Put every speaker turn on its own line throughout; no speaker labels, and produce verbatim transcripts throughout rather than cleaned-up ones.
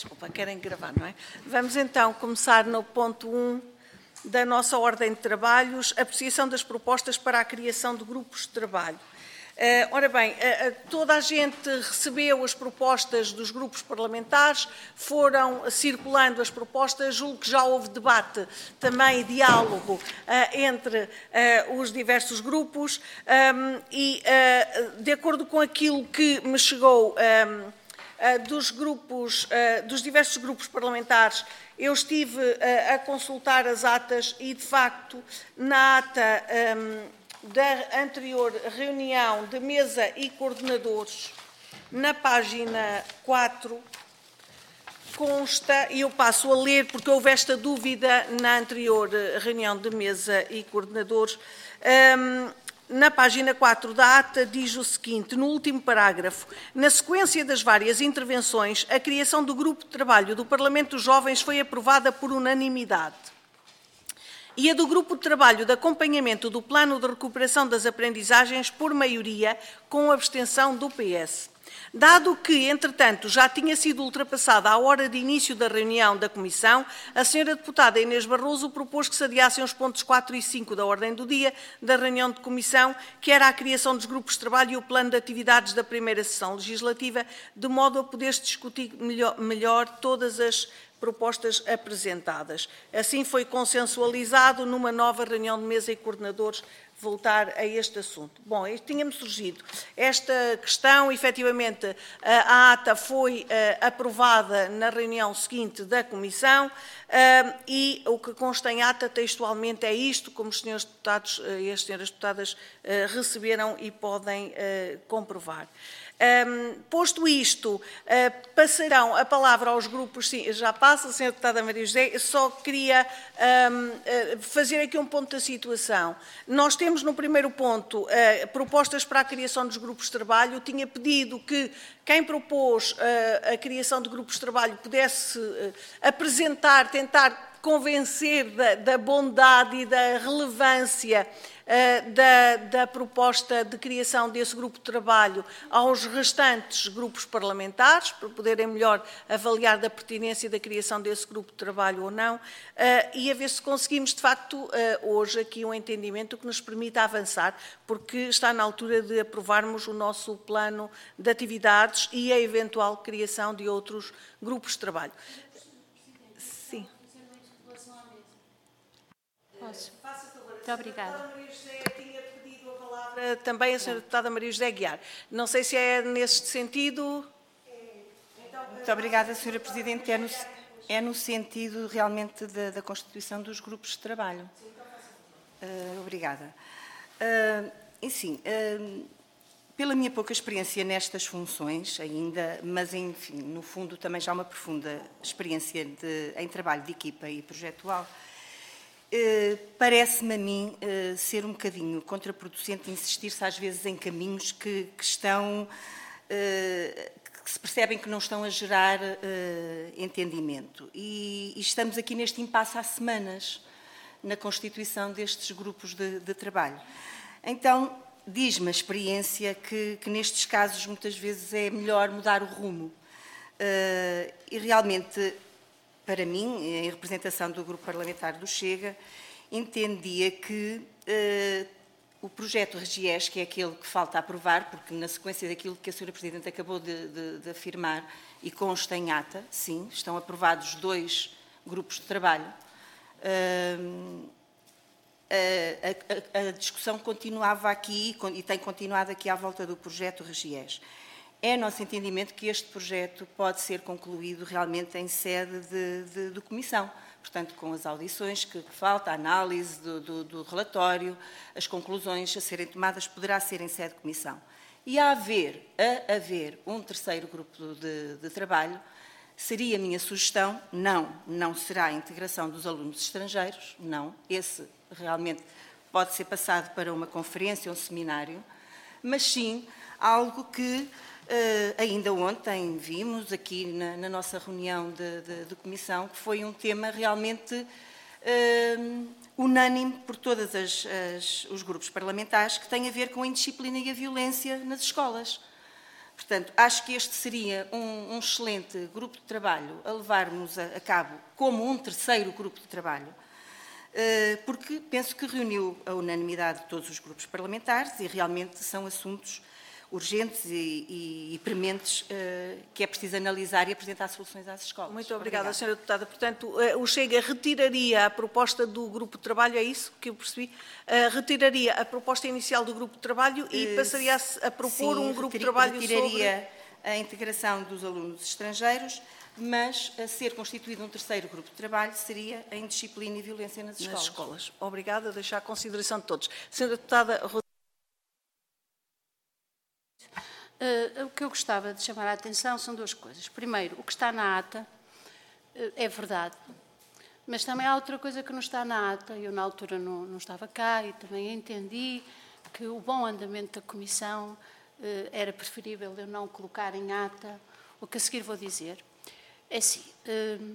desculpa, querem gravar, não é? Vamos então começar no ponto um da nossa ordem de trabalhos, apreciação das propostas para a criação de grupos de trabalho. Uh, ora bem, uh, uh, toda a gente recebeu as propostas dos grupos parlamentares, foram circulando as propostas, julgo que já houve debate, também diálogo uh, entre uh, os diversos grupos um, e, uh, de acordo com aquilo que me chegou um, uh, dos grupos, uh, dos diversos grupos parlamentares, eu estive uh, a consultar as atas e, de facto, na ata um, da anterior reunião de mesa e coordenadores, na página quatro, consta, e eu passo a ler porque houve esta dúvida na anterior reunião de mesa e coordenadores, um, na página quatro da ata diz o seguinte, no último parágrafo, na sequência das várias intervenções, a criação do grupo de trabalho do Parlamento dos Jovens foi aprovada por unanimidade. E a do Grupo de Trabalho de Acompanhamento do Plano de Recuperação das Aprendizagens por maioria, com abstenção do P S. Dado que, entretanto, já tinha sido ultrapassada a hora de início da reunião da Comissão, a senhora deputada Inês Barroso propôs que se adiassem os pontos quatro e cinco da ordem do dia da reunião de Comissão, que era a criação dos grupos de trabalho e o plano de atividades da primeira sessão legislativa, de modo a poder-se discutir melhor, melhor todas as propostas apresentadas. Assim foi consensualizado numa nova reunião de mesa e coordenadores voltar a este assunto. Bom, tinha-me surgido esta questão, efetivamente a ata foi uh, aprovada na reunião seguinte da Comissão uh, e o que consta em ata textualmente é isto, como os senhores deputados uh, e as senhoras deputadas uh, receberam e podem uh, comprovar. Um, posto isto, uh, passarão a palavra aos grupos, sim, já passa, a senhora deputada Maria José, só queria um, uh, fazer aqui um ponto da situação. Nós temos no primeiro ponto uh, propostas para a criação dos grupos de trabalho, eu tinha pedido que quem propôs uh, a criação de grupos de trabalho pudesse uh, apresentar, tentar convencer da, da bondade e da relevância uh, da, da proposta de criação desse grupo de trabalho aos restantes grupos parlamentares, para poderem melhor avaliar da pertinência da criação desse grupo de trabalho ou não, uh, e a ver se conseguimos, de facto, uh, hoje aqui um entendimento que nos permita avançar, porque está na altura de aprovarmos o nosso plano de atividades e a eventual criação de outros grupos de trabalho. Sim.
Posso? Muito obrigada.
A Maria José tinha pedido a palavra também a senhora deputada Maria José Aguiar. Não sei se é neste sentido.
Muito obrigada, senhora Presidente. É no, é no sentido realmente da, da constituição dos grupos de trabalho. Uh, obrigada. Uh, enfim, uh, pela minha pouca experiência nestas funções ainda, mas enfim, no fundo também já uma profunda experiência de, em trabalho de equipa e projetual, Uh, parece-me a mim uh, ser um bocadinho contraproducente insistir-se às vezes em caminhos que, que estão, uh, que se percebem que não estão a gerar uh, entendimento. E, e estamos aqui neste impasse há semanas na constituição destes grupos de, de trabalho. Então, diz-me a experiência que, que nestes casos muitas vezes é melhor mudar o rumo. Uh, e realmente, para mim, em representação do grupo parlamentar do Chega, entendia que uh, o projeto Regies, que é aquele que falta aprovar, porque na sequência daquilo que a senhora Presidente acabou de, de, de afirmar, e consta em ata, sim, estão aprovados dois grupos de trabalho, uh, a, a, a discussão continuava aqui e tem continuado aqui à volta do projeto Regies. É nosso entendimento que este projeto pode ser concluído realmente em sede de, de, de comissão, portanto, com as audições que, que falta, a análise do, do, do relatório, as conclusões a serem tomadas, poderá ser em sede de comissão. E a haver, a haver um terceiro grupo de, de trabalho, seria a minha sugestão, não, não será a integração dos alunos estrangeiros, não, esse realmente pode ser passado para uma conferência, um seminário, mas sim algo que Uh, ainda ontem vimos aqui na, na nossa reunião de, de, de comissão que foi um tema realmente uh, unânime por todos as, as, os grupos parlamentares, que tem a ver com a indisciplina e a violência nas escolas. Portanto, acho que este seria um, um excelente grupo de trabalho a levarmos a, a cabo como um terceiro grupo de trabalho, porque penso que reuniu a unanimidade de todos os grupos parlamentares e realmente são assuntos urgentes e, e, e prementes que é preciso analisar e apresentar soluções às escolas.
Muito obrigada, obrigada. senhora Deputada. Portanto, o Chega retiraria a proposta do grupo de trabalho, é isso que eu percebi? Retiraria a proposta inicial do grupo de trabalho e passaria a, a propor Sim, um grupo de trabalho sobre...
retiraria a integração dos alunos estrangeiros, mas a ser constituído um terceiro grupo de trabalho seria a indisciplina e violência nas escolas.
Nas escolas. Obrigada, deixar a consideração de todos. Senhora Deputada...
Uh, o que eu gostava de chamar a atenção são duas coisas. Primeiro, o que está na ata uh, é verdade, mas também há outra coisa que não está na ata. Eu, na altura, não, não estava cá e também entendi que o bom andamento da Comissão uh, era preferível eu não colocar em ata o que a seguir vou dizer. É assim, uh,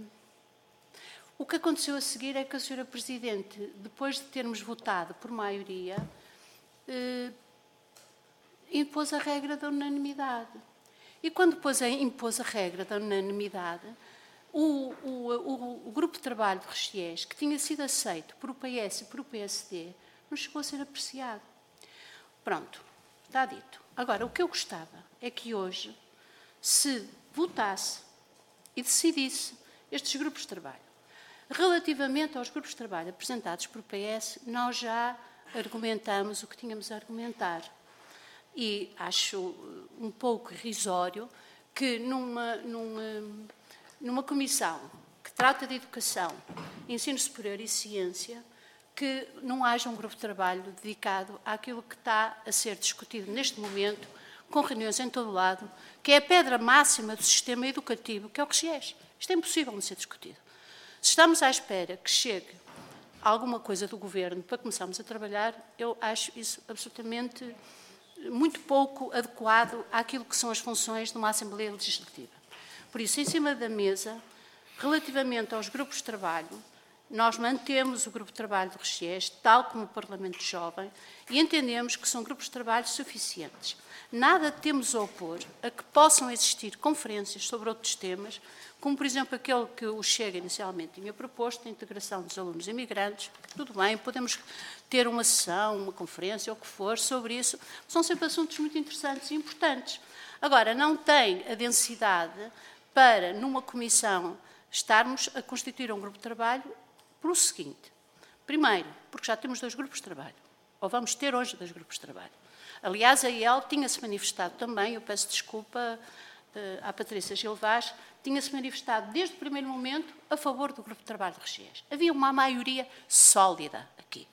o que aconteceu a seguir é que a senhora Presidente, depois de termos votado por maioria, uh, impôs a regra da unanimidade. E quando depois impôs a regra da unanimidade, o, o, o, o grupo de trabalho de Regiés, que tinha sido aceito por o P S e por o P S D, não chegou a ser apreciado. Pronto, está dito. Agora, o que eu gostava é que hoje se votasse e decidisse estes grupos de trabalho. Relativamente aos grupos de trabalho apresentados por P S, nós já argumentamos o que tínhamos a argumentar. E acho um pouco irrisório que numa, numa, numa comissão que trata de educação, ensino superior e ciência, que não haja um grupo de trabalho dedicado àquilo que está a ser discutido neste momento, com reuniões em todo o lado, que é a pedra máxima do sistema educativo, que é o Regiés. Isto é impossível de ser discutido. Se estamos à espera que chegue alguma coisa do Governo para começarmos a trabalhar, eu acho isso absolutamente muito pouco adequado àquilo que são as funções de uma Assembleia Legislativa. Por isso, em cima da mesa, relativamente aos grupos de trabalho, nós mantemos o grupo de trabalho de Regiés, tal como o Parlamento Jovem, e entendemos que são grupos de trabalho suficientes. Nada temos a opor a que possam existir conferências sobre outros temas, como, por exemplo, aquele que o Chega inicialmente tinha proposto, a integração dos alunos imigrantes. Tudo bem, podemos ter uma sessão, uma conferência, ou o que for, sobre isso. São sempre assuntos muito interessantes e importantes. Agora, não tem a densidade para, numa comissão, estarmos a constituir um grupo de trabalho por o seguinte. Primeiro, porque já temos dois grupos de trabalho, ou vamos ter hoje dois grupos de trabalho. Aliás, a I E L tinha-se manifestado também, eu peço desculpa uh, à Patrícia Gil Vaz, tinha-se manifestado desde o primeiro momento a favor do grupo de trabalho de Regiés. Havia uma maioria sólida aqui.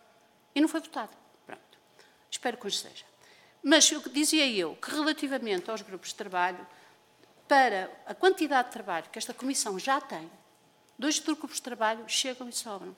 E não foi votado. Pronto. Espero que hoje seja. Mas eu, dizia eu que relativamente aos grupos de trabalho, para a quantidade de trabalho que esta Comissão já tem, dois grupos de trabalho chegam e sobram.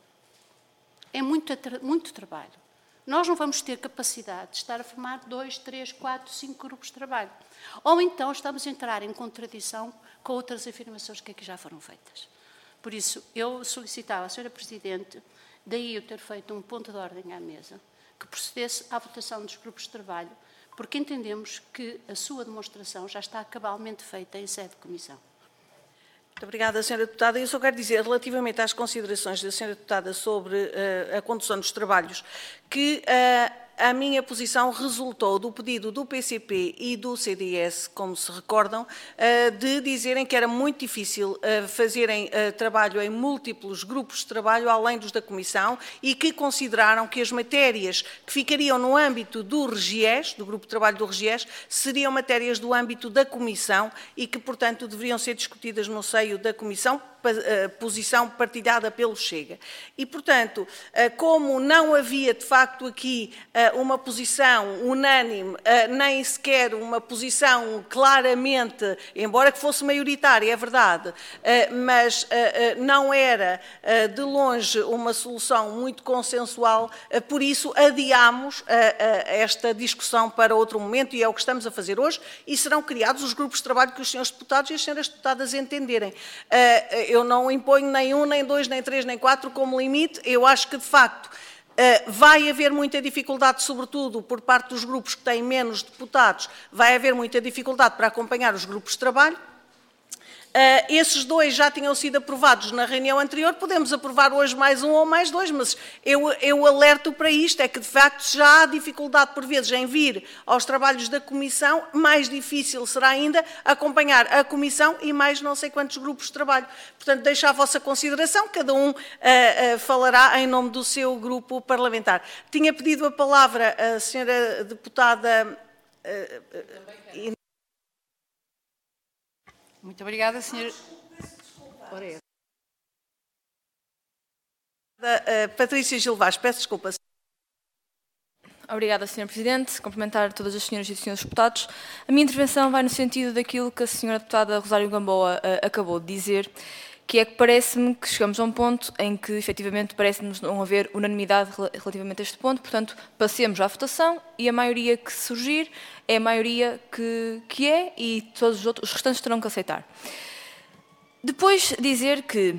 É muito, muito trabalho. Nós não vamos ter capacidade de estar a formar dois, três, quatro, cinco grupos de trabalho. Ou então estamos a entrar em contradição com outras afirmações que aqui já foram feitas. Por isso, eu solicitava à senhora Presidente, daí eu ter feito um ponto de ordem à mesa, que procedesse à votação dos grupos de trabalho, porque entendemos que a sua demonstração já está cabalmente feita em sede de comissão.
Muito obrigada, senhora Deputada. Eu só quero dizer, relativamente às considerações da senhora Deputada sobre uh, a condução dos trabalhos, que uh, a minha posição resultou do pedido do P C P e do C D S, como se recordam, uh, de dizerem que era muito difícil uh, fazerem uh, trabalho em múltiplos grupos de trabalho, além dos da Comissão, e que consideraram que as matérias que ficariam no âmbito do Regiés, do grupo de trabalho do Regiés, seriam matérias do âmbito da Comissão e que, portanto, deveriam ser discutidas no seio da Comissão, posição partilhada pelo Chega. E, portanto, como não havia, de facto, aqui uma posição unânime, nem sequer uma posição claramente, embora que fosse maioritária, é verdade, mas não era, de longe, uma solução muito consensual, por isso adiámos esta discussão para outro momento, e é o que estamos a fazer hoje, e serão criados os grupos de trabalho que os senhores deputados e as senhoras deputadas entenderem. Eu não imponho nem um, nem dois, nem três, nem quatro como limite. Eu acho que, de facto, vai haver muita dificuldade, sobretudo por parte dos grupos que têm menos deputados, vai haver muita dificuldade para acompanhar os grupos de trabalho. Uh, esses dois já tinham sido aprovados na reunião anterior, podemos aprovar hoje mais um ou mais dois, mas eu, eu alerto para isto, é que de facto já há dificuldade por vezes em vir aos trabalhos da Comissão, mais difícil será ainda acompanhar a Comissão e mais não sei quantos grupos de trabalho. Portanto, deixo à vossa consideração, cada um uh, uh, falará em nome do seu grupo parlamentar. Tinha pedido a palavra a senhora deputada... Uh, uh,
Muito obrigada, senhora.
Patrícia Gil Vaz, peço desculpa.
Obrigada, senhora Presidente. Cumprimentar todas as senhoras e senhores deputados. A minha intervenção vai no sentido daquilo que a senhora deputada Rosário Gamboa uh, acabou de dizer, que é que parece-me que chegamos a um ponto em que, efetivamente, parece-nos não haver unanimidade relativamente a este ponto, portanto, passemos à votação e a maioria que surgir é a maioria que, que é e todos os, outros, os restantes terão que aceitar. Depois dizer que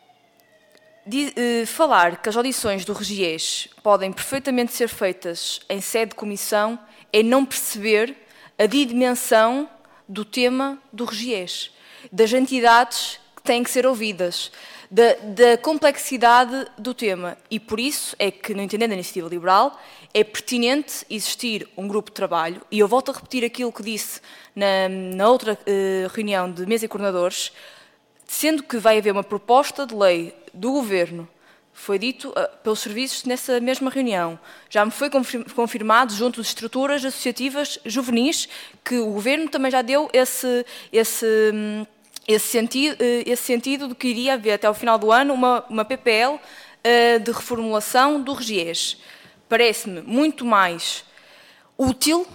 de, eh, falar que as audições do Regies podem perfeitamente ser feitas em sede de comissão é não perceber a dimensão do tema do Regies, das entidades que têm que ser ouvidas, da, da complexidade do tema. E por isso é que, no entender da Iniciativa Liberal, é pertinente existir um grupo de trabalho, e eu volto a repetir aquilo que disse na, na outra eh, reunião de mesa e coordenadores, sendo que vai haver uma proposta de lei do Governo, foi dito uh, pelos serviços nessa mesma reunião, já me foi confirmado junto de estruturas associativas juvenis que o Governo também já deu esse, esse, esse, sentido, esse sentido de que iria haver até ao final do ano uma, uma P P L uh, de reformulação do Regies. Parece-me muito mais útil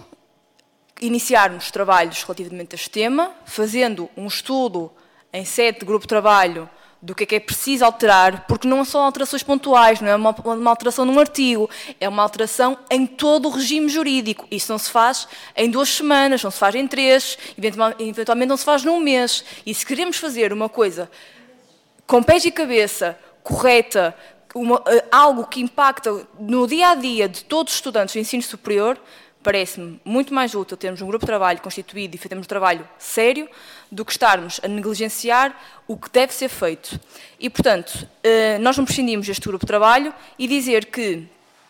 iniciarmos trabalhos relativamente a este tema, fazendo um estudo em sede de grupo de trabalho do que é que é preciso alterar, porque não são alterações pontuais, não é uma, uma alteração num artigo, é uma alteração em todo o regime jurídico. Isso não se faz em duas semanas, não se faz em três, eventualmente não se faz num mês. E se queremos fazer uma coisa com pés e cabeça, correta, uma, algo que impacta no dia-a-dia de todos os estudantes do ensino superior, parece-me muito mais útil termos um grupo de trabalho constituído e fazermos um trabalho sério do que estarmos a negligenciar o que deve ser feito. E, portanto, nós não prescindimos deste grupo de trabalho e dizer que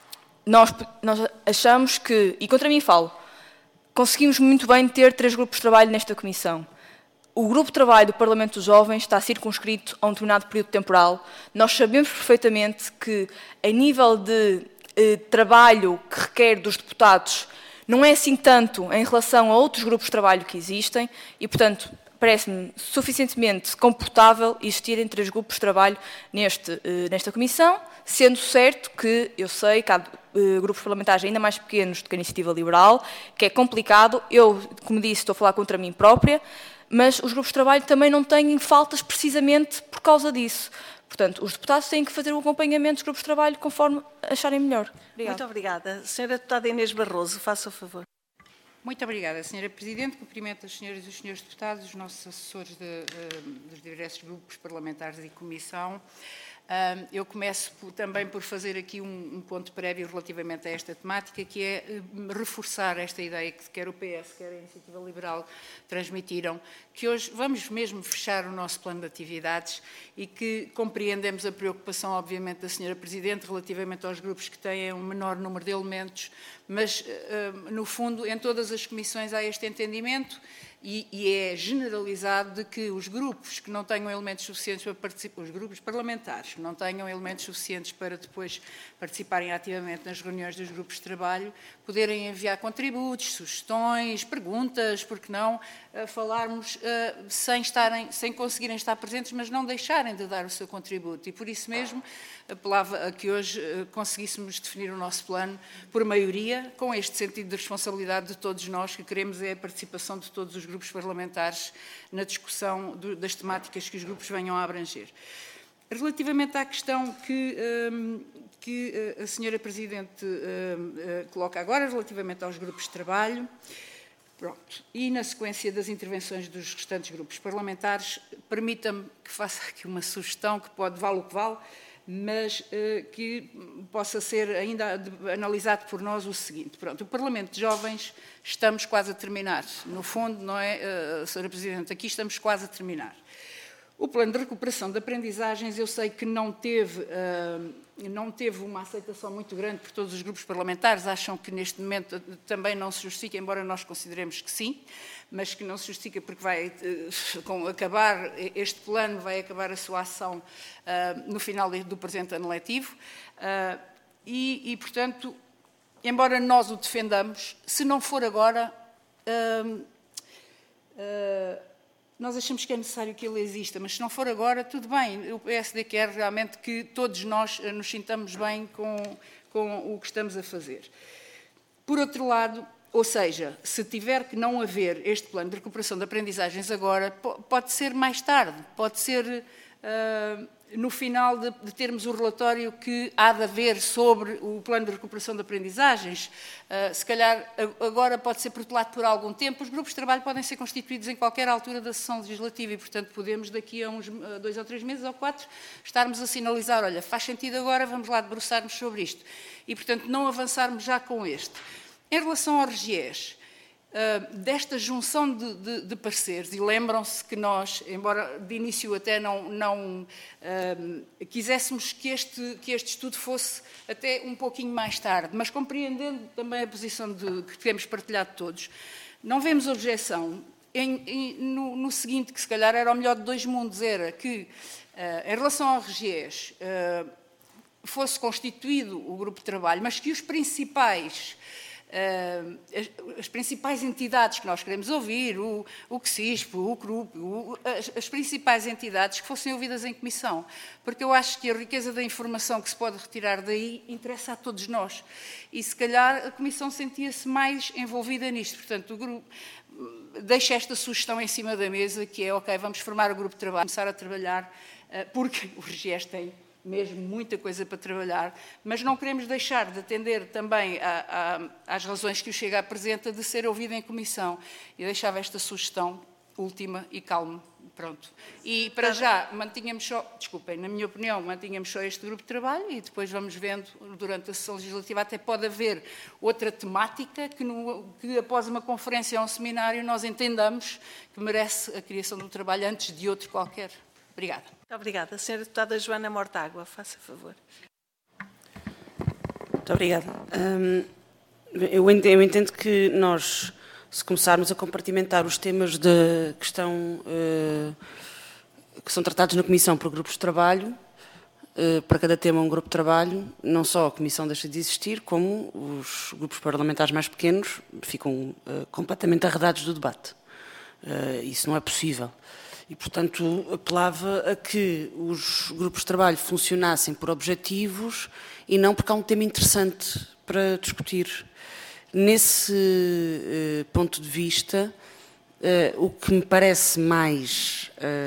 nós, nós achamos que, e contra mim falo, conseguimos muito bem ter três grupos de trabalho nesta comissão. O grupo de trabalho do Parlamento dos Jovens está circunscrito a um determinado período temporal. Nós sabemos perfeitamente que, a nível de eh, trabalho que requer dos deputados, não é assim tanto em relação a outros grupos de trabalho que existem e, portanto, parece-me suficientemente confortável existirem três grupos de trabalho neste, nesta comissão, sendo certo que eu sei que há grupos parlamentares ainda mais pequenos do que a Iniciativa Liberal, que é complicado. Eu, como disse, estou a falar contra mim própria, mas os grupos de trabalho também não têm faltas precisamente por causa disso. Portanto, os deputados têm que fazer o acompanhamento dos grupos de trabalho conforme acharem melhor. Obrigada.
Muito obrigada. Senhora deputada Inês Barroso, faça o favor.
Muito obrigada, senhora Presidente. Cumprimento as senhoras e os senhores deputados, os nossos assessores de, uh, dos diversos grupos parlamentares e comissão. Uh, eu começo por, também por fazer aqui um, um ponto prévio relativamente a esta temática, que é uh, reforçar esta ideia que quer o P S, quer a Iniciativa Liberal transmitiram, que hoje vamos mesmo fechar o nosso plano de atividades e que compreendemos a preocupação, obviamente, da senhora Presidente relativamente aos grupos que têm um menor número de elementos, mas, uh, no fundo, em todas as comissões há este entendimento e, e é generalizado de que os grupos que não tenham elementos suficientes para participar, os grupos parlamentares que não tenham elementos suficientes para depois participarem ativamente nas reuniões dos grupos de trabalho, poderem enviar contributos, sugestões, perguntas, porque não uh, falarmos uh, sem, estarem, sem conseguirem estar presentes, mas não deixarem de dar o seu contributo. E por isso mesmo apelava a que hoje uh, conseguíssemos definir o nosso plano por maioria, com este sentido de responsabilidade de todos nós, que queremos é a participação de todos os grupos parlamentares na discussão do, das temáticas que os grupos venham a abranger. Relativamente à questão que, um, que a senhora Presidente um, uh, coloca agora, relativamente aos grupos de trabalho, pronto, e na sequência das intervenções dos restantes grupos parlamentares, permita-me que faça aqui uma sugestão que pode, vale o que vale, mas uh, que possa ser ainda analisado por nós o seguinte. Pronto, o Parlamento de Jovens estamos quase a terminar. No fundo, não é, uh, senhora Presidente, aqui estamos quase a terminar. O plano de recuperação de aprendizagens, eu sei que não teve, uh, não teve uma aceitação muito grande por todos os grupos parlamentares, acham que neste momento também não se justifica, embora nós consideremos que sim, mas que não se justifica porque vai uh, com acabar, este plano vai acabar a sua ação uh, no final do presente ano letivo uh, e, e, portanto, embora nós o defendamos, se não for agora... Uh, uh, Nós achamos que é necessário que ele exista, mas se não for agora, tudo bem. O P S D quer realmente que todos nós nos sintamos bem com, com o que estamos a fazer. Por outro lado, ou seja, se tiver que não haver este plano de recuperação de aprendizagens agora, pode ser mais tarde, pode ser uh, no final de, de termos o relatório que há de haver sobre o plano de recuperação de aprendizagens. Uh, se calhar agora pode ser protelado por algum tempo. Os grupos de trabalho podem ser constituídos em qualquer altura da sessão legislativa e, portanto, podemos daqui a uns uh, dois ou três meses ou quatro estarmos a sinalizar, olha, faz sentido agora, vamos lá debruçarmos sobre isto. E, portanto, não avançarmos já com este. Em relação ao RGES, Uh, desta junção de, de, de pareceres, e lembram-se que nós, embora de início até não, não uh, quiséssemos que este, que este estudo fosse até um pouquinho mais tarde, mas compreendendo também a posição de, que temos partilhado todos, não vemos objeção em, em, no, no seguinte, que se calhar era o melhor de dois mundos, era que, uh, em relação ao RGES, uh, fosse constituído o grupo de trabalho, mas que os principais... Uh, as, as principais entidades que nós queremos ouvir, o, o CSISP, o CRUP, o, as, as principais entidades que fossem ouvidas em comissão, porque eu acho que a riqueza da informação que se pode retirar daí interessa a todos nós. E se calhar a comissão sentia-se mais envolvida nisto. Portanto, o grupo deixa esta sugestão em cima da mesa, que é, ok, vamos formar o grupo de trabalho, começar a trabalhar, uh, porque o RGES tem mesmo muita coisa para trabalhar, mas não queremos deixar de atender também a, a, às razões que o Chega apresenta de ser ouvido em comissão. E deixava esta sugestão última e calma. Pronto. E para já mantínhamos só, desculpem, na minha opinião, mantínhamos só este grupo de trabalho e depois vamos vendo durante a sessão legislativa, até pode haver outra temática que, no, que após uma conferência ou um seminário nós entendamos que merece a criação do trabalho antes de outro qualquer. Obrigada.
Muito obrigada. A senhora deputada Joana Mortágua, faça favor.
Muito obrigada. Hum, eu, entendo, eu entendo que nós, se começarmos a compartimentar os temas de, que, estão, uh, que são tratados na Comissão por grupos de trabalho, uh, para cada tema um grupo de trabalho, não só a Comissão deixa de existir, como os grupos parlamentares mais pequenos ficam uh, completamente arredados do debate. Uh, isso não é possível. E, portanto, apelava a que os grupos de trabalho funcionassem por objetivos e não porque há um tema interessante para discutir. Nesse uh, ponto de vista, uh, o que me parece mais,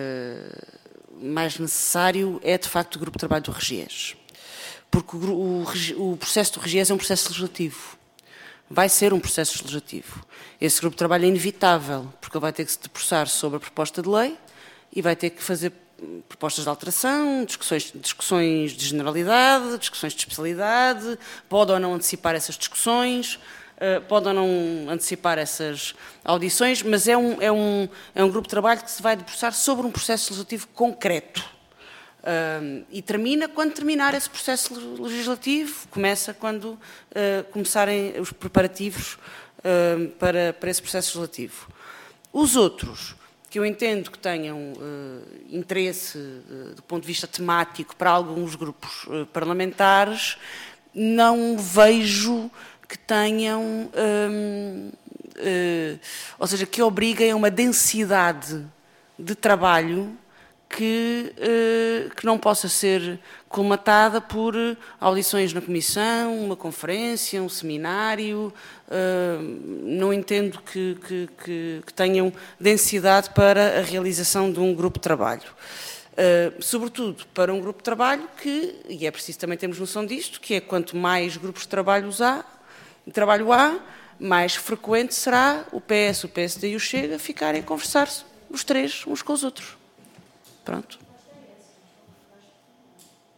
uh, mais necessário é, de facto, o grupo de trabalho do RGES. Porque o, o, o processo do RGES é um processo legislativo. Vai ser um processo legislativo. Esse grupo de trabalho é inevitável, porque ele vai ter que se debruçar sobre a proposta de lei e vai ter que fazer propostas de alteração, discussões, discussões de generalidade, discussões de especialidade, pode ou não antecipar essas discussões, pode ou não antecipar essas audições, mas é um, é um, é um grupo de trabalho que se vai debruçar sobre um processo legislativo concreto. Uh, e termina quando terminar esse processo legislativo, começa quando uh, começarem os preparativos uh, para, para esse processo legislativo. Os outros, que eu entendo que tenham uh, interesse uh, do ponto de vista temático para alguns grupos uh, parlamentares, não vejo que tenham, um, uh, ou seja, que obriguem a uma densidade de trabalho que, uh, que não possa ser colmatada por audições na comissão, uma conferência, um seminário. Uh, não entendo que, que, que, que tenham densidade para a realização de um grupo de trabalho. Uh, sobretudo para um grupo de trabalho que, e é preciso também termos noção disto, que é quanto mais grupos de trabalho há, trabalho há, mais frequente será o P S, o P S D e o Chega ficarem a conversar os três uns com os outros. Pronto.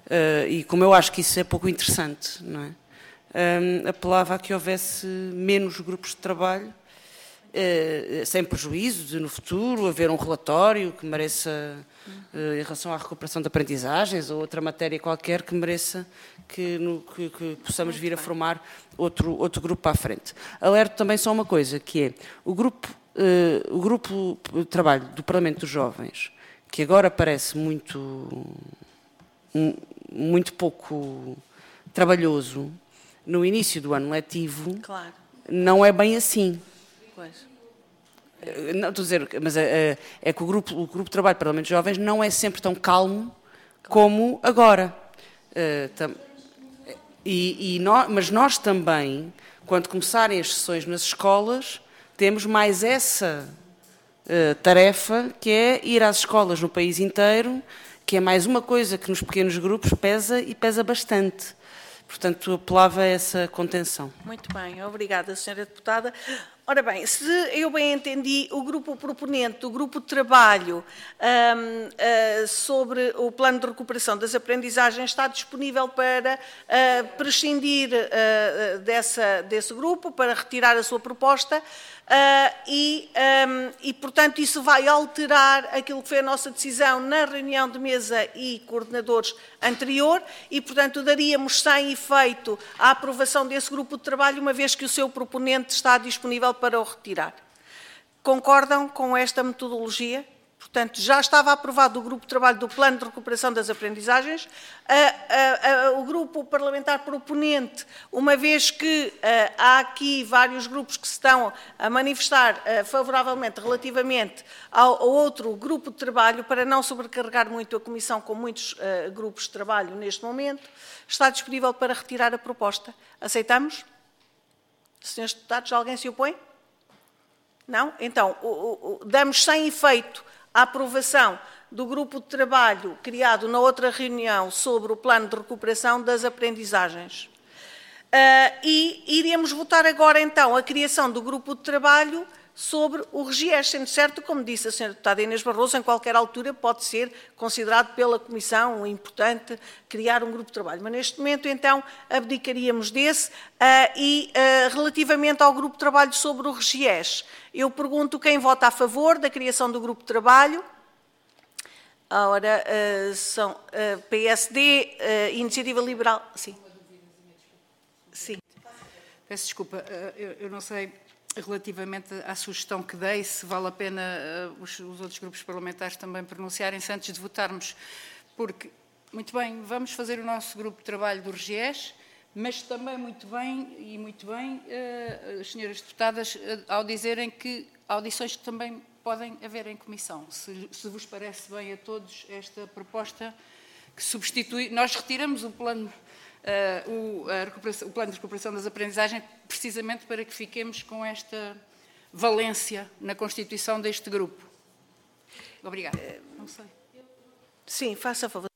uh, e como eu acho que isso é pouco interessante, não é? Um, apelava a que houvesse menos grupos de trabalho, uh, sem prejuízo de no futuro haver um relatório que mereça, uh, em relação à recuperação de aprendizagens ou outra matéria qualquer que mereça que, no, que, que possamos vir a formar outro, outro grupo para a frente. Alerto também só uma coisa, que é o grupo, uh, o grupo de trabalho do Parlamento dos Jovens, que agora parece muito, muito pouco trabalhoso, no início do ano letivo,
Claro.
não é bem assim.
Pois.
Não, estou a dizer, mas é, é que o grupo, o grupo de trabalho do Parlamento dos Jovens não é sempre tão calmo como agora. Uh, tam, e, e nós, mas nós também, quando começarem as sessões nas escolas, temos mais essa uh, tarefa, que é ir às escolas no país inteiro, que é mais uma coisa que nos pequenos grupos pesa e pesa bastante. Portanto, apelava a essa contenção.
Muito bem, obrigada, senhora Deputada. Ora bem, se eu bem entendi, o grupo proponente do grupo de trabalho um, uh, sobre o plano de recuperação das aprendizagens está disponível para uh, prescindir uh, dessa, desse grupo, para retirar a sua proposta uh, e, um, e, portanto, isso vai alterar aquilo que foi a nossa decisão na reunião de mesa e coordenadores anterior e, portanto, daríamos sem efeito a aprovação desse grupo de trabalho, uma vez que o seu proponente está disponível para o retirar. Concordam com esta metodologia? Portanto, já estava aprovado o grupo de trabalho do Plano de Recuperação das Aprendizagens. A, a, a, o grupo parlamentar proponente, uma vez que a, há aqui vários grupos que se estão a manifestar a, favoravelmente relativamente ao, ao outro grupo de trabalho, para não sobrecarregar muito a Comissão com muitos a, grupos de trabalho neste momento, está disponível para retirar a proposta. Aceitamos? Senhores deputados, alguém se opõe? Não? Então, o, o, damos sem efeito a aprovação do grupo de trabalho criado na outra reunião sobre o plano de recuperação das aprendizagens. Uh, e iremos votar agora, então, a criação do grupo de trabalho sobre o RGES, sendo certo, como disse a senhora deputada Inês Barroso, em qualquer altura pode ser considerado pela Comissão importante criar um grupo de trabalho. Mas neste momento, então, abdicaríamos desse. Uh, e uh, relativamente ao grupo de trabalho sobre o RGES, eu pergunto quem vota a favor da criação do grupo de trabalho. Ora, uh, são uh, P S D, uh, Iniciativa Liberal. Sim. Sim.
Peço desculpa, eu, eu não sei relativamente à sugestão que dei, se vale a pena uh, os, os outros grupos parlamentares também pronunciarem-se antes de votarmos, porque, muito bem, vamos fazer o nosso grupo de trabalho do RGES, mas também muito bem, e muito bem, uh, as senhoras deputadas, uh, ao dizerem que audições que também podem haver em comissão. Se, se vos parece bem a todos esta proposta que substitui, nós retiramos o plano Uh, o, a o plano de recuperação das aprendizagens, precisamente para que fiquemos com esta valência na constituição deste grupo. Obrigada. Não sei.
Sim, faça favor.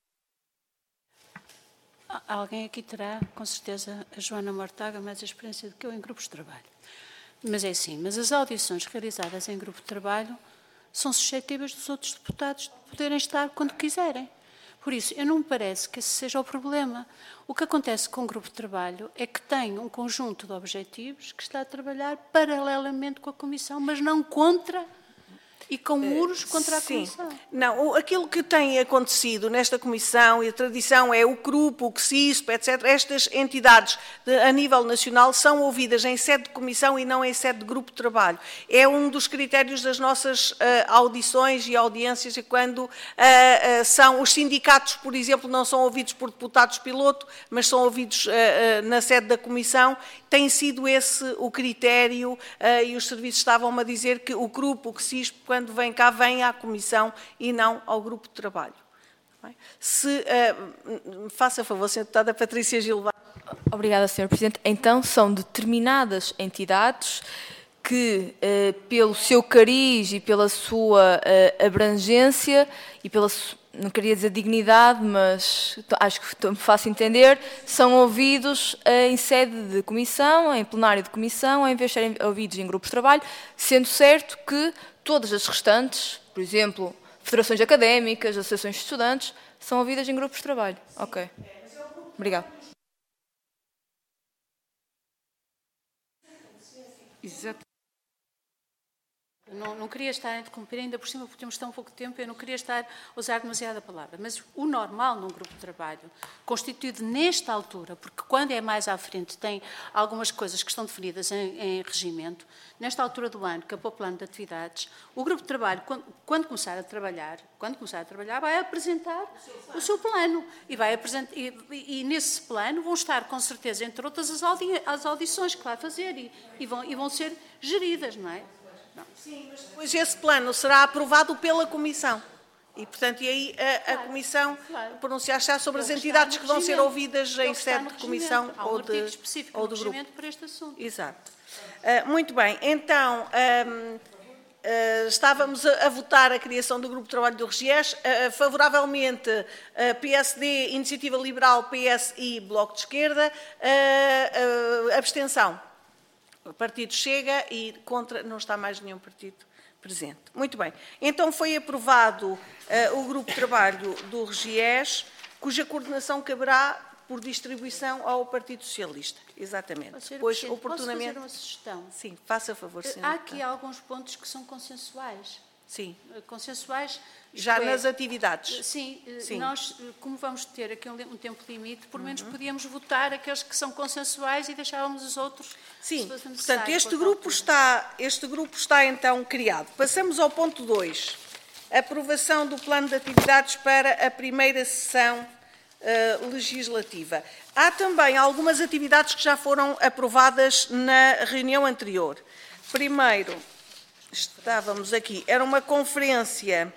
Alguém aqui terá, com certeza, a Joana Mortágua, mais a experiência do que eu em grupos de trabalho. Mas é assim, mas as audições realizadas em grupo de trabalho são suscetíveis dos outros deputados de poderem estar quando quiserem. Por isso, eu não me parece que esse seja o problema. O que acontece com o grupo de trabalho é que tem um conjunto de objetivos que está a trabalhar paralelamente com a Comissão, mas não contra e com muros contra a
Sim.
Comissão.
Não, aquilo que tem acontecido nesta Comissão, e a tradição é o C R U P, o C C I S P, etcétera, estas entidades de, a nível nacional são ouvidas em sede de Comissão e não em sede de grupo de trabalho. É um dos critérios das nossas uh, audições e audiências, e quando uh, uh, são os sindicatos, por exemplo, não são ouvidos por deputados piloto, mas são ouvidos uh, uh, na sede da Comissão. Tem sido esse o critério, uh, e os serviços estavam-me a dizer que o C R U P, o C C I S P, quando vem cá, vem à Comissão e não ao grupo de trabalho. Se, uh, faça favor, senhora deputada Patrícia Gilvá.
Obrigada, senhora Presidente. Então, são determinadas entidades que, uh, pelo seu cariz e pela sua uh, abrangência e pela, não queria dizer dignidade, mas acho que me faço entender, são ouvidos uh, em sede de comissão, em plenário de comissão, em vez de serem ouvidos em grupos de trabalho, sendo certo que todas as restantes, por exemplo, federações académicas, associações de estudantes, são ouvidas em grupos de trabalho. Ok. Obrigada.
Exato.
Não, não queria estar a interromper, ainda por cima, porque temos tão pouco tempo, eu não queria estar a usar demasiada palavra. Mas o normal num grupo de trabalho, constituído nesta altura, porque quando é mais à frente tem algumas coisas que estão definidas em, em regimento, nesta altura do ano, que é para o plano de atividades, o grupo de trabalho, quando, quando começar a trabalhar, quando começar a trabalhar, vai apresentar o seu plano. E, vai apresentar, e, e, e nesse plano vão estar, com certeza, entre outras, as, audi, as audições que vai fazer e, e, vão, e vão ser geridas, não é? Não.
Sim, mas depois esse plano será aprovado pela Comissão. E, portanto, e aí a, a
Claro,
Comissão
claro.
pronunciar-se sobre as
Ele está
entidades
no
que vão ser
regimento.
ouvidas
Ele
em
está
sede
no
de Comissão
regimento. Há um
ou,
artigo
de,
específico
ou
no
do grupo.
regimento para este assunto.
Exato. Uh, muito bem, então um, uh, estávamos a, a votar a criação do Grupo de Trabalho do RGES, uh, favoravelmente uh, P S D, Iniciativa Liberal, P S I, Bloco de Esquerda, uh, uh, abstenção. O partido Chega e contra, não está mais nenhum partido presente. Muito bem. Então foi aprovado uh, o grupo de trabalho do RGES, cuja coordenação caberá por distribuição ao Partido Socialista. Exatamente.
Senhora
Pois,
Presidente,
oportunamente...
posso fazer uma sugestão?
Sim, faça favor, senhora.
Há aqui alguns pontos que são consensuais.
Sim.
Consensuais.
Já
isto é,
nas atividades.
Sim,
Sim.
nós, como vamos ter aqui um, um tempo limite, por menos podíamos votar aqueles que são consensuais e deixávamos os outros.
Sim,
se fosse
portanto,
necessário,
este
por
grupo,
altura.
está, este grupo está então criado. Passamos ao ponto dois. Aprovação do plano de atividades para a primeira sessão uh, legislativa. Há também algumas atividades que já foram aprovadas na reunião anterior. Primeiro, estávamos aqui, era uma conferência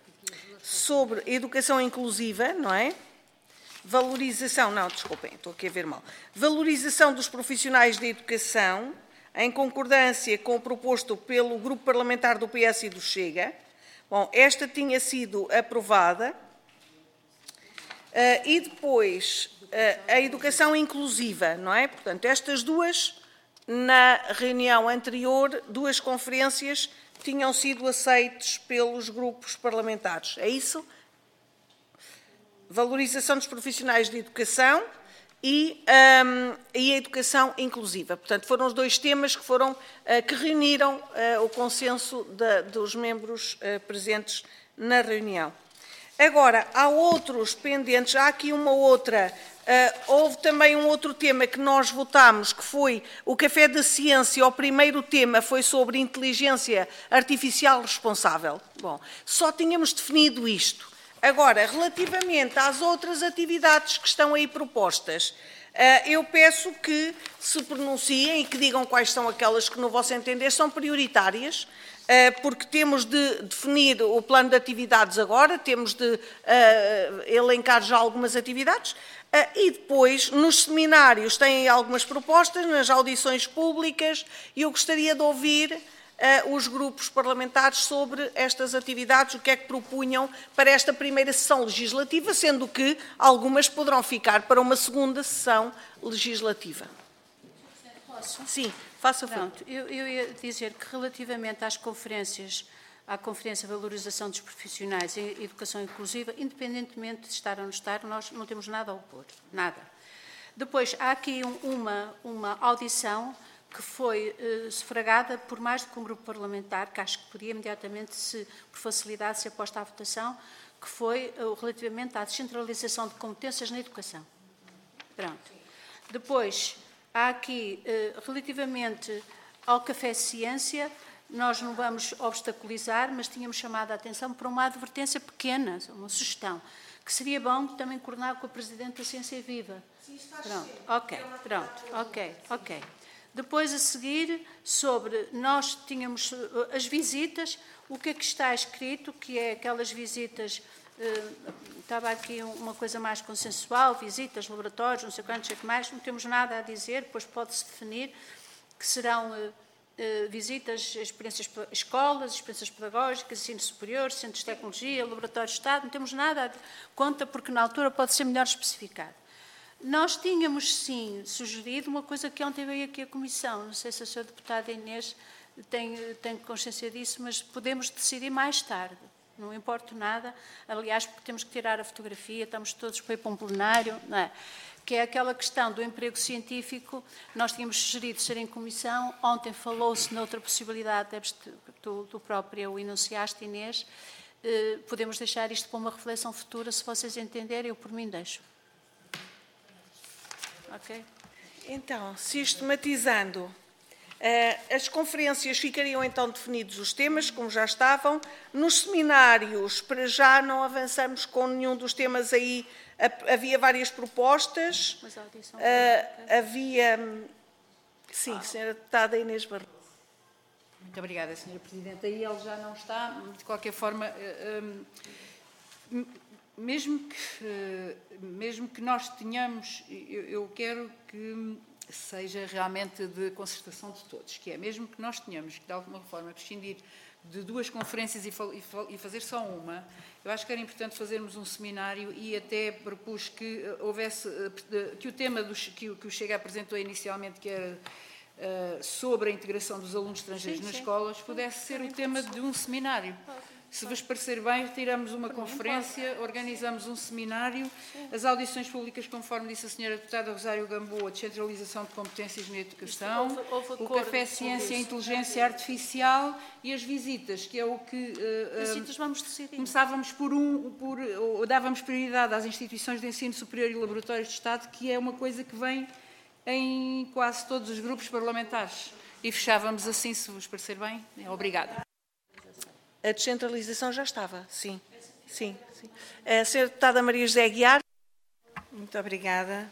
sobre educação inclusiva, não é? Valorização, não, desculpem, estou aqui a ver mal. Valorização dos profissionais de educação, em concordância com o proposto pelo Grupo Parlamentar do P S e do Chega. Bom, esta tinha sido aprovada. Uh, e depois, uh, a educação inclusiva, não é? Portanto, estas duas, na reunião anterior, duas conferências, tinham sido aceites pelos grupos parlamentares. É isso? Valorização dos profissionais de educação e, um, e a educação inclusiva. Portanto, foram os dois temas que, foram, uh, que reuniram uh, o consenso de, dos membros uh, presentes na reunião. Agora, há outros pendentes, há aqui uma outra, uh, houve também um outro tema que nós votámos, que foi o Café da Ciência. O primeiro tema foi sobre inteligência artificial responsável. Bom, só tínhamos definido isto. Agora, relativamente às outras atividades que estão aí propostas, uh, eu peço que se pronunciem e que digam quais são aquelas que, no vosso entender, são prioritárias, porque temos de definir o plano de atividades agora, temos de uh, elencar já algumas atividades, uh, e depois, nos seminários, têm algumas propostas, nas audições públicas, e eu gostaria de ouvir uh, os grupos parlamentares sobre estas atividades, o que é que propunham para esta primeira sessão legislativa, sendo que algumas poderão ficar para uma segunda sessão legislativa.
Posso?
Sim. Faça favor.
Pronto, eu, eu ia dizer que relativamente às conferências, à Conferência de Valorização dos Profissionais em Educação Inclusiva, independentemente de estar ou não estar, nós não temos nada a opor, nada. Depois, há aqui um, uma, uma audição que foi eh, sufragada por mais do que um grupo parlamentar, que acho que podia imediatamente, se, por facilidade, ser posta à votação, que foi eh, relativamente à descentralização de competências na educação. Pronto. Depois, há aqui, relativamente ao Café Ciência, nós não vamos obstaculizar, mas tínhamos chamado a atenção para uma advertência pequena, uma sugestão, que seria bom também coordenar com a Presidente da Ciência Viva. Pronto, ok, pronto, ok, ok. Depois, a seguir, sobre, nós tínhamos as visitas, o que é que está escrito, que é aquelas visitas... Uh, estava aqui uma coisa mais consensual, visitas, laboratórios, não sei quantos, sei que mais, não temos nada a dizer, depois pode-se definir que serão uh, uh, visitas, experiências, escolas, experiências pedagógicas, ensino superior, centros de tecnologia, laboratórios de Estado, não temos nada a dizer, conta porque na altura pode ser melhor especificado. Nós tínhamos, sim, sugerido uma coisa que ontem veio aqui a Comissão, não sei se a senhora deputada Inês tem, tem consciência disso, mas podemos decidir mais tarde. não importo nada, aliás, porque temos que tirar a fotografia, estamos todos para ir para um plenário, não é? Que é aquela questão do emprego científico, nós tínhamos sugerido ser em comissão, ontem falou-se noutra possibilidade, tu, tu própria o enunciaste, Inês, eh, podemos deixar isto para uma reflexão futura, se vocês entenderem, eu por mim deixo. Ok?
Então, sistematizando, Uh, as conferências ficariam então definidos os temas, como já estavam. Nos seminários, para já não avançamos com nenhum dos temas aí. A, havia várias propostas.
Mas a audição
uh, havia... Sim, ah. senhora deputada Inês Barroso.
Muito obrigada, senhora Presidente. Aí ele já não está. De qualquer forma, mesmo que, mesmo que nós tenhamos... Eu, eu quero que... seja realmente de concertação de todos, que é mesmo que nós tenhamos que de alguma forma prescindir de duas conferências e, e fazer só uma, eu acho que era importante fazermos um seminário e até propus que houvesse, que o tema dos, que, que o Chega apresentou inicialmente, que era uh, sobre a integração dos alunos estrangeiros sim, nas sim. escolas, pudesse ser o tema de um seminário. Se vos parecer bem, retiramos uma conferência, organizamos um seminário, as audições públicas, conforme disse a senhora deputada Rosário Gamboa, a descentralização de competências na educação, o café ciência e inteligência artificial e as visitas, que é o que... Uh,
visitas vamos decidir.
Começávamos por um, por, ou dávamos prioridade às instituições de ensino superior e laboratórios de Estado, que é uma coisa que vem em quase todos os grupos parlamentares. E fechávamos assim, se vos parecer bem. Obrigada.
A descentralização já estava, sim. Sim, sim. A senhora deputada Maria José Aguiar.
Muito obrigada.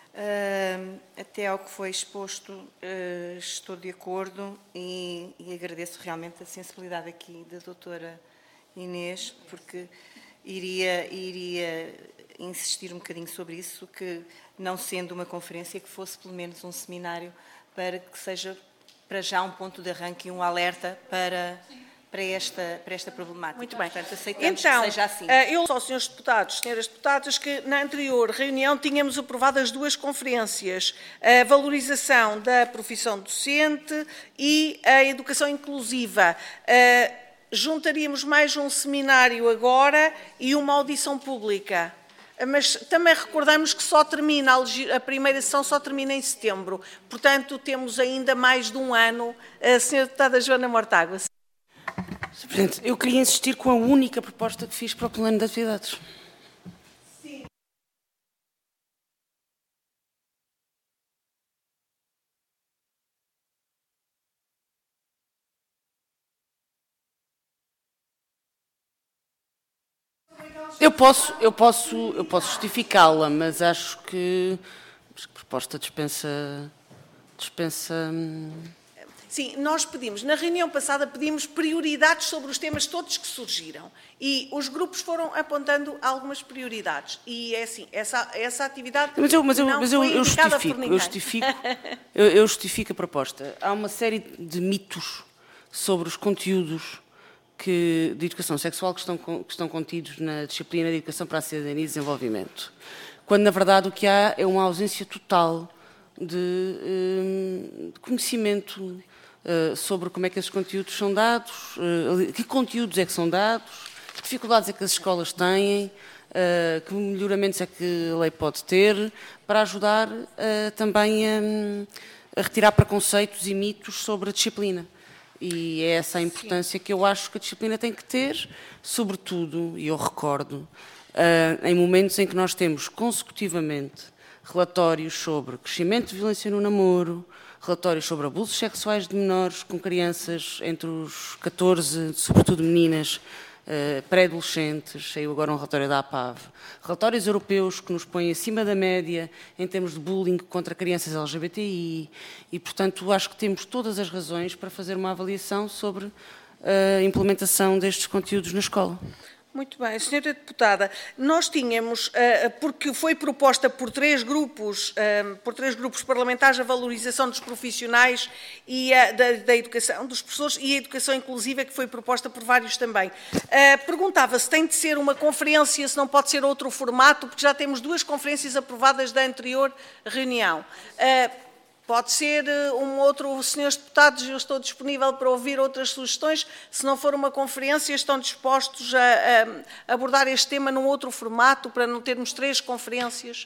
Uh, até ao que foi exposto, uh, estou de acordo e, e agradeço realmente a sensibilidade aqui da doutora Inês, porque iria, iria insistir um bocadinho sobre isso, que não sendo uma conferência, que fosse pelo menos um seminário, para que seja para já um ponto de arranque e um alerta para... Para esta, para esta problemática.
Muito bem.
Portanto, aceitamos
então,
que seja assim.
Eu sou aos senhores deputados, senhoras deputadas, que na anterior reunião tínhamos aprovado as duas conferências, a valorização da profissão docente e a educação inclusiva. Juntaríamos mais um seminário agora e uma audição pública. Mas também recordamos que só termina, a primeira sessão só termina em setembro. Portanto, temos ainda mais de um ano. A senhora deputada Joana Mortágua.
senhor Presidente, eu queria insistir com a única proposta que fiz para o plano de atividades. Sim. Eu posso, eu posso, eu posso justificá-la, mas acho que, acho que a proposta dispensa, dispensa.
Sim, nós pedimos, na reunião passada pedimos prioridades sobre os temas todos que surgiram e os grupos foram apontando algumas prioridades e é assim, essa, essa atividade
mas eu, mas eu,
não
mas eu,
foi
eu
indicada
justifico,
por ninguém.
Eu justifico, eu, eu justifico a proposta. Há uma série de mitos sobre os conteúdos que, de educação sexual que estão, que estão contidos na disciplina de Educação para a Cidadania e Desenvolvimento, quando na verdade o que há é uma ausência total de, de conhecimento Uh, sobre como é que esses conteúdos são dados, uh, que conteúdos é que são dados, que dificuldades é que as escolas têm, uh, que melhoramentos é que a lei pode ter, para ajudar uh, também a, a retirar preconceitos e mitos sobre a disciplina. E é essa a importância Sim. que eu acho que a disciplina tem que ter, sobretudo, e eu recordo, uh, em momentos em que nós temos consecutivamente relatórios sobre crescimento de violência no namoro, relatórios sobre abusos sexuais de menores com crianças entre os catorze, sobretudo meninas, pré-adolescentes, saiu agora um relatório da A P A V, relatórios europeus que nos põem acima da média em termos de bullying contra crianças L G B T I e, portanto, acho que temos todas as razões para fazer uma avaliação sobre a implementação destes conteúdos na escola.
Muito bem, senhora deputada, nós tínhamos, porque foi proposta por três grupos, por três grupos parlamentares, a valorização dos profissionais e a, da, da educação, dos professores e a educação inclusiva, que foi proposta por vários também. Perguntava se tem de ser uma conferência, se não pode ser outro formato, porque já temos duas conferências aprovadas da anterior reunião. pode ser um outro, senhores deputados, eu estou disponível para ouvir outras sugestões. Se não for uma conferência, estão dispostos a, a abordar este tema num outro formato, para não termos três conferências?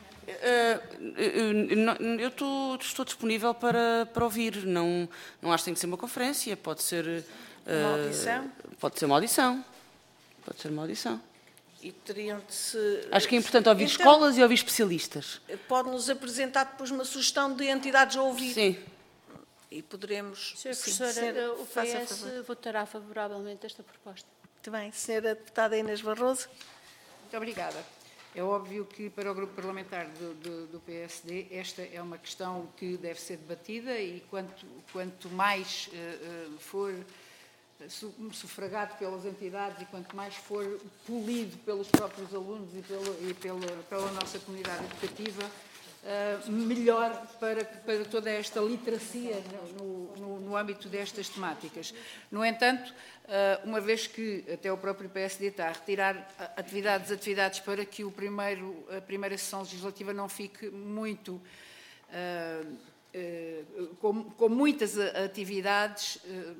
Eu estou, estou disponível para, para ouvir. Não, não acho que tem que ser uma conferência, pode ser...
Uma audição?
Pode ser uma audição. Pode ser uma audição.
E teriam de se...
Acho que é importante ouvir
então,
escolas e ouvir especialistas.
Pode-nos apresentar depois uma sugestão de entidades a ouvir?
Sim.
E poderemos...
Senhora
sim,
Professora,
senhora,
o
faça
P S
favor.
votará favoravelmente esta proposta.
Muito bem. Senhora Deputada Inês Barroso.
Muito obrigada. É óbvio que para o Grupo Parlamentar do, do, do P S D esta é uma questão que deve ser debatida e quanto, quanto mais uh, uh, for sufragado pelas entidades e quanto mais for polido pelos próprios alunos e, pelo, e pela, pela nossa comunidade educativa, uh, melhor para, para toda esta literacia no, no, no âmbito destas temáticas. No entanto, uh, uma vez que até o próprio P S D está a retirar atividades, atividades para que o primeiro, a primeira sessão legislativa não fique muito... Uh, uh, com, com muitas atividades... Uh,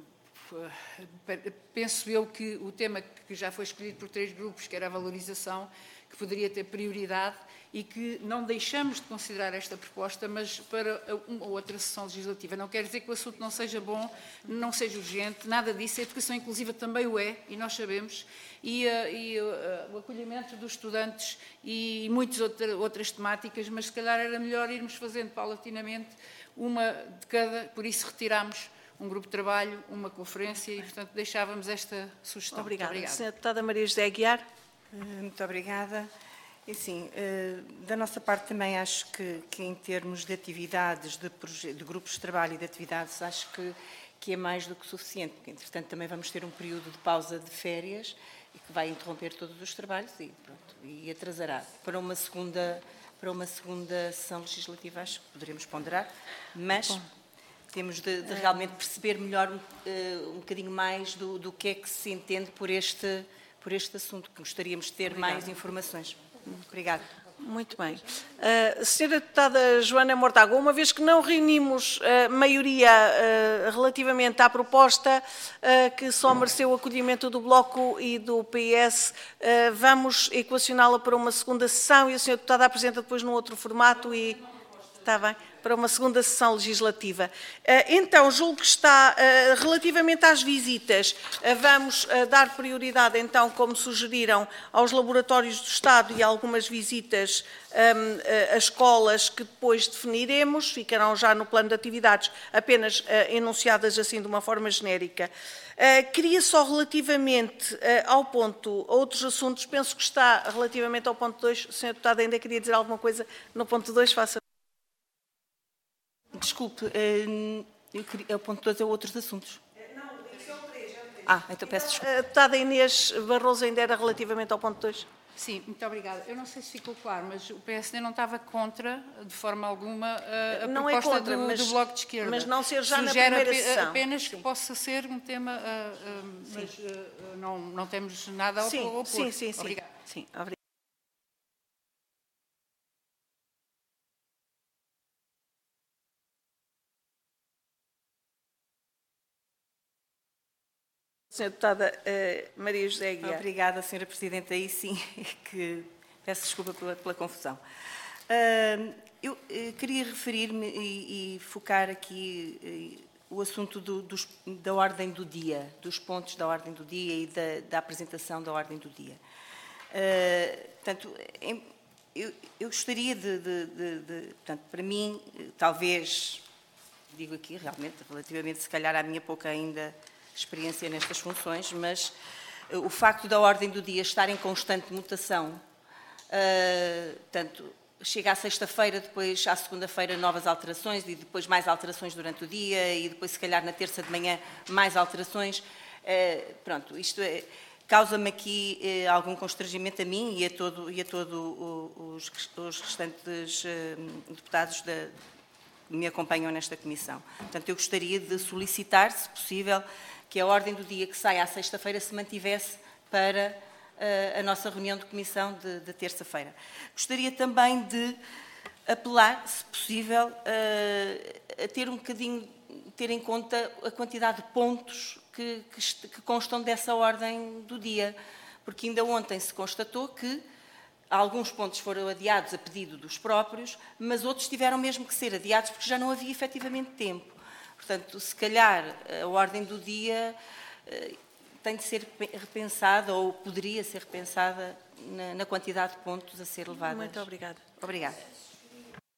penso eu que o tema que já foi escolhido por três grupos, que era a valorização, que poderia ter prioridade e que não deixamos de considerar esta proposta, mas para uma outra sessão legislativa. Não quer dizer que o assunto não seja bom, não seja urgente, nada disso. A educação inclusiva também o é, e nós sabemos, e, uh, e uh, o acolhimento dos estudantes e muitas outra, outras temáticas, mas se calhar era melhor irmos fazendo paulatinamente uma de cada, por isso retiramos um grupo de trabalho, uma conferência e, portanto, deixávamos esta sugestão.
Obrigada.
Muito obrigada.
Senhora Deputada Maria José Aguiar.
Muito obrigada. E, sim, da nossa parte também acho que, que em termos de atividades, de, de grupos de trabalho e de atividades, acho que, que é mais do que suficiente, porque, entretanto, também vamos ter um período de pausa de férias e que vai interromper todos os trabalhos e, pronto, e atrasará. Para uma segunda, para uma segunda sessão legislativa, acho que poderemos ponderar, mas... Bom. Temos de, de realmente perceber melhor uh, um bocadinho mais do, do que é que se entende por este, por este assunto, que gostaríamos de ter Obrigada. mais informações. Obrigada.
Muito bem. Uh, Senhora Deputada Joana Mortágua, uma vez que não reunimos uh, maioria uh, relativamente à proposta, uh, que só mereceu o acolhimento do Bloco e do P S, uh, vamos equacioná-la para uma segunda sessão e a Senhora Deputada apresenta depois num outro formato e... Está bem. Para uma segunda sessão legislativa. Então, julgo que está, relativamente às visitas, vamos dar prioridade, então, como sugeriram, aos laboratórios do Estado e algumas visitas a escolas que depois definiremos, ficarão já no plano de atividades, apenas enunciadas assim de uma forma genérica. Queria só relativamente ao ponto, a outros assuntos, penso que está relativamente ao ponto dois, senhora Deputada ainda queria dizer alguma coisa no ponto dois, faça.
Desculpe, eu queria, o ponto dois é outros assuntos.
Não, isso é o três, é o três.
Ah, então peço desculpa.
A deputada Inês Barroso ainda era relativamente ao ponto dois.
Sim, muito obrigada. Eu não sei se ficou claro, mas o P S D não estava contra, de forma alguma, a, a
não
proposta
é contra,
do,
mas,
do Bloco de Esquerda.
Mas não ser já
Sugere
na primeira sessão.
apenas
sim.
que possa ser um tema, uh, uh, mas uh, não, não temos nada a
sim,
opor.
Sim, sim, sim.
Obrigada.
Sim, obrigada. Senhora Deputada uh, Maria José Aguiar.
Obrigada, Senhora Presidente. Aí sim, que peço desculpa pela, pela confusão. Uh, eu uh, queria referir-me e, e focar aqui uh, o assunto do, dos, da ordem do dia, dos pontos da ordem do dia e da, da apresentação da ordem do dia. Uh, portanto, em, eu, eu gostaria de, de, de, de, portanto, para mim, talvez, digo aqui realmente, relativamente se calhar à minha pouca ainda experiência nestas funções, mas uh, o facto da ordem do dia estar em constante mutação, uh, tanto chega à sexta-feira, depois à segunda-feira novas alterações e depois mais alterações durante o dia e depois se calhar na terça de manhã mais alterações, uh, pronto, isto é, causa-me aqui uh, algum constrangimento a mim e a todo, e a todo o, os, os restantes uh, deputados da que me acompanham nesta comissão. Portanto, eu gostaria de solicitar, se possível, que a ordem do dia que sai à sexta-feira se mantivesse para uh, a nossa reunião de comissão de, de terça-feira. Gostaria também de apelar, se possível, a, a ter um bocadinho, ter em conta a quantidade de pontos que, que, que constam dessa ordem do dia, porque ainda ontem se constatou que alguns pontos foram adiados a pedido dos próprios, mas outros tiveram mesmo que ser adiados porque já não havia efetivamente tempo. Portanto, se calhar a ordem do dia tem de ser repensada ou poderia ser repensada na, na quantidade de pontos a ser levada.
Muito obrigada.
Obrigada.